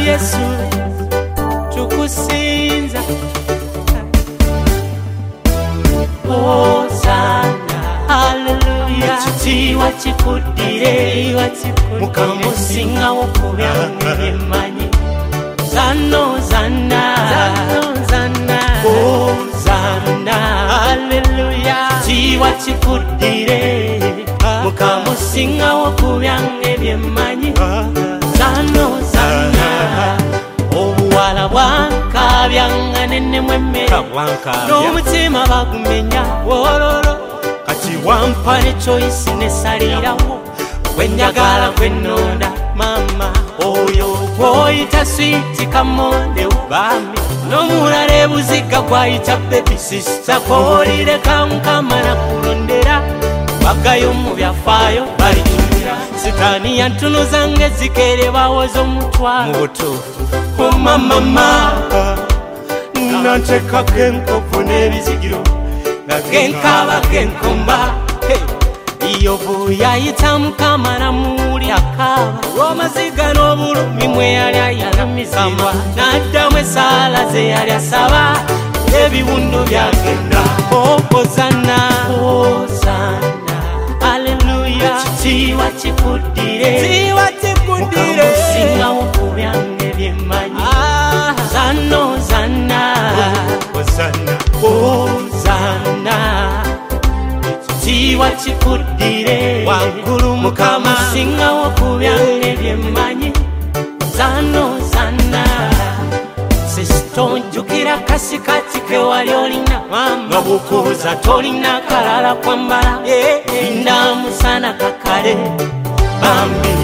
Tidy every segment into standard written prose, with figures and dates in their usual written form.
Yesu tukusinza Hosanna hallelujah chitiwa chikudire Mukama osinga okubyange manyi Zano zana Hosanna hallelujah chitiwa chikudire Mukama osinga okubyange byemanyi Zano obuwala bwanka byanga nene mwemmere n'omutima bagumenya wololo kati wampa ne choice nesalirawo gwenjagala gwenonda mama oyo gwoyita switi kamonde ubami n'omulala buziga gwayita baby sister kolire kankamana kulondera bagayo mu byafaayo balijumira sitani yantunuza ngezikere bawoza omutwalo mu butuufu mama nanteka genkovu n'ebizigiro nga genkaba genkomba iyovu yayita mukama namuwuli akaba olw'amaziga n'obulumi mwe yali ayanamizibwa n'addamu esaala ze yali asaba ebiwundu byagenda Hosanna haleluya ekitiibwa kikuddire Mukama osinga okubyange byemanyi Hosanna ekitiibwa kikuddire waggulu Mukama osinga okubyange byemanyi Hosanna sitonjukira kasikati ke wali olina nga bukuuza tolina kalala kwambala linda musana kakale bambi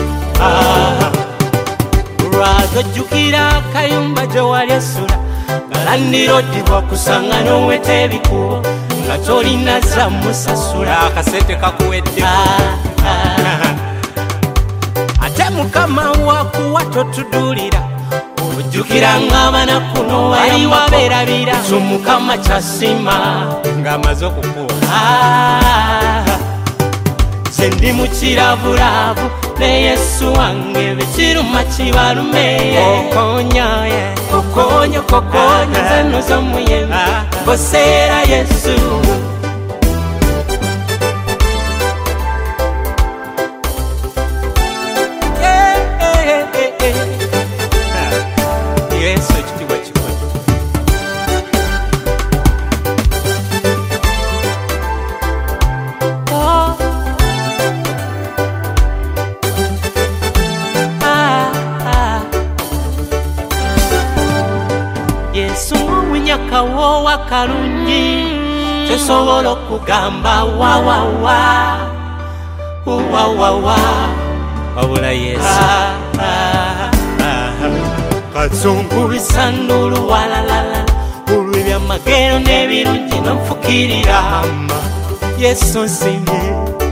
lwagojjukira kayumba gye wali esula galandirodi bwakusanga n'oweta ebikubo nga tolina za musasula akasente kakuwedde ate Mukama wakuwa totudulira ojjukira ng'abana kuno wali wabeerabira Mukama kyasima ng'amaze okukuwa nze ndi mu kiravulavu ne Yesu wange bekiruma kibalume kokonyo zano z'omuyembe boseera Yesu Yesu ekitiibwa kikono Yesu omunyakawo wakalungi tesobola okugamba wawawa wabula Yesu kazungu bisandulu walalala olw'ebyamagero n'ebirungi n'onfukirira Yesu nsimye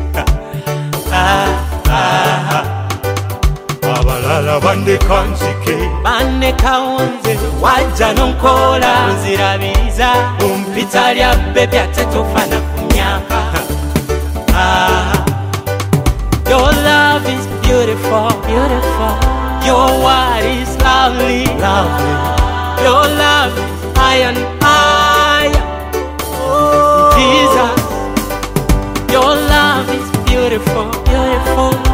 abalala bandeka nzike bandekawo nze wajja n'onkola nzirabiriza ompita lya bebi ate tofana ku myaka Your love is beautiful Your word is lovely Your love is high and higher Jesus Your love is beautiful